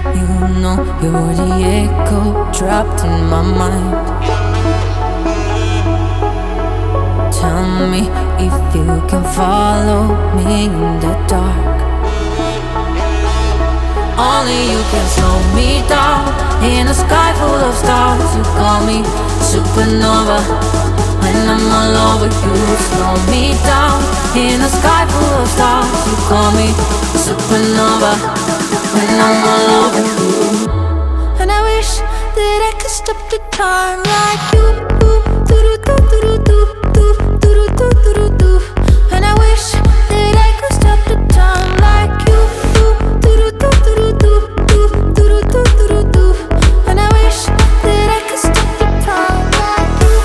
You know you're the echo trapped in my mind. Tell me if you can follow me in the dark. Only you can slow me down in a sky full of stars. You call me supernova when I'm all over you. Slow me down in a sky full of stars. You call me supernova when I'm all over you. And I wish that I could stop the time like you. And I wish that I could stop the time like you. And I wish that I could stop the time like you.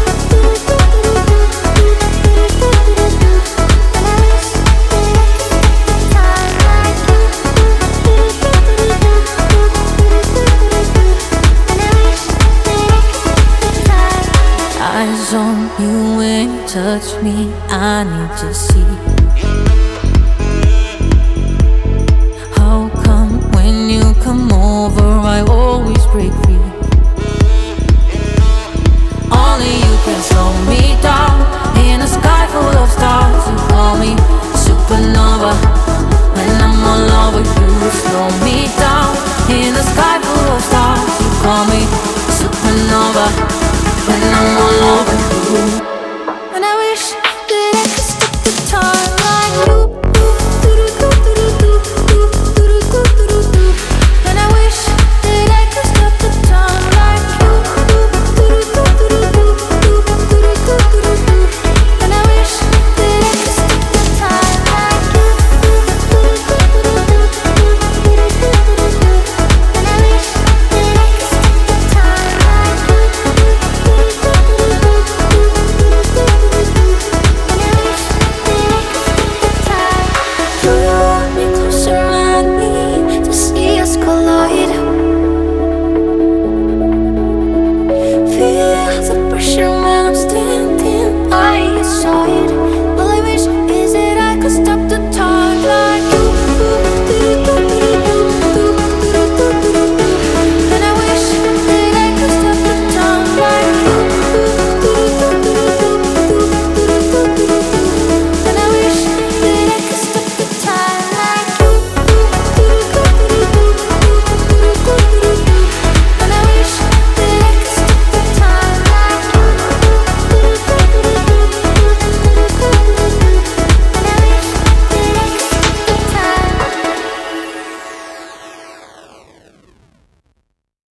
And I wish that I could stop the time like you. And I wish that I could stop the time. Eyes on you when you touch me, I need to see. How come when you come over I always break free?